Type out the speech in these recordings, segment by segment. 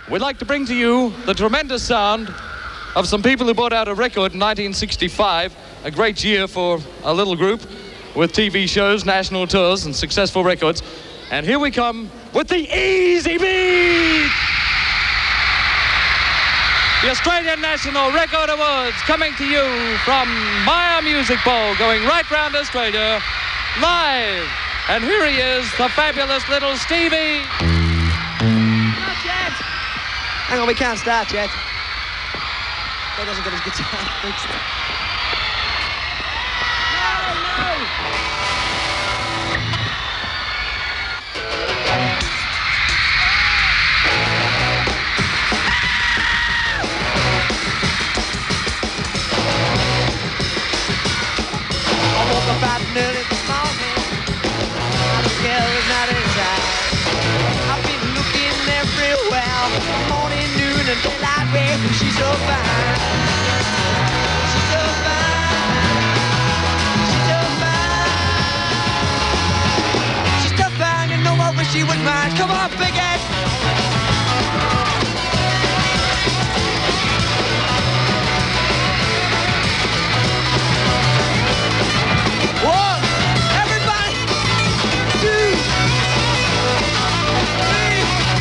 we'd like to bring to you the tremendous sound of some people who brought out a record in 1965, a great year for a little group with TV shows, national tours, and successful records. And here we come with the Easy Beat! The Australian National Record Awards coming to you from Myer Music Bowl, going right round Australia, live. And here he is, the fabulous little Stevie. Not yet. Hang on, we can't start yet. He doesn't get his guitar fixed. I woke up at early this morning. The girl is not inside. I've been looking everywhere, morning, noon, and daylight. Where she's so fine. She's so fine. She's so fine. She's so fine, you know I wish she was mine. Come on, Biggest. One, everybody, two, three,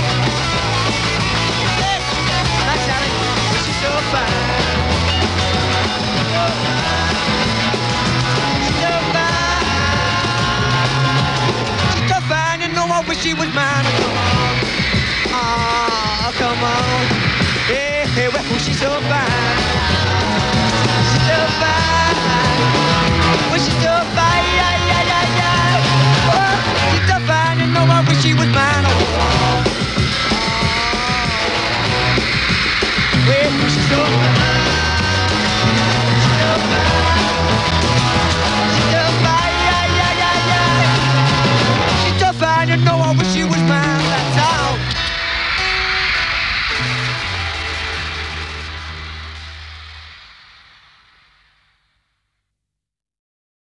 six. That's how it. She's so fine. She's so fine. She's so fine, you know I wish she was mine. Come on. Hey, hey, well, she's so fine. She's so fine. Well, she's so fine. Yeah, yeah, yeah, yeah. Oh, she's so fine, you know I wish she was mine.